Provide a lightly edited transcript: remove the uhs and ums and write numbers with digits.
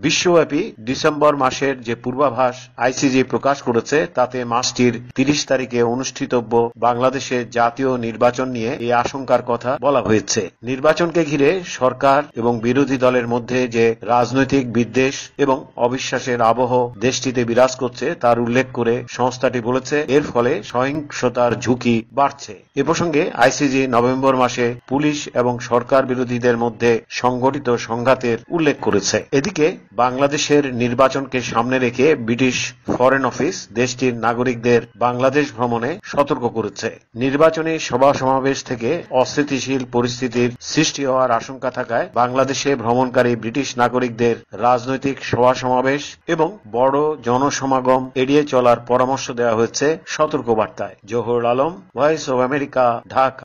বিশ্বব্যাপী ডিসেম্বর মাসের যে পূর্বাভাস আইসিজি প্রকাশ করেছে তাতে মাসটির ৩০ তারিখে অনুষ্ঠিতব্য বাংলাদেশের জাতীয় নির্বাচন নিয়ে এই আশঙ্কার কথা বলা হয়েছে। নির্বাচনকে ঘিরে সরকার এবং বিরোধী দলের মধ্যে যে রাজনৈতিক বিদ্বেষ এবং অবিশ্বাসের আবহ দেশটিতে বিরাজ করছে তার উল্লেখ করে সংস্থাটি বলেছে এর ফলে সহিংসতার ঝুঁকি বাড়ছে। এ প্রসঙ্গে আইসিজি নভেম্বর মাসে পুলিশ এবং সরকার বিরোধীদের মধ্যে সংঘটিত সংঘাতের উল্লেখ করেছে। এদিকে বাংলাদেশের নির্বাচনকে সামনে রেখে ব্রিটিশ ফরেন অফিস দেশটির নাগরিকদের বাংলাদেশ ভ্রমণে সতর্ক করেছে। নির্বাচনী সভা সমাবেশ থেকে অস্থিতিশীল পরিস্থিতির সৃষ্টি হওয়ার আশঙ্কা থাকায় বাংলাদেশে ভ্রমণকারী ব্রিটিশ নাগরিকদের রাজনৈতিক সভা সমাবেশ এবং বড় জনসমাগম এড়িয়ে চলার পরামর্শ দেওয়া হয়েছে সতর্কবার্তায়। Zahurul Alam, voice of America, Dhaka.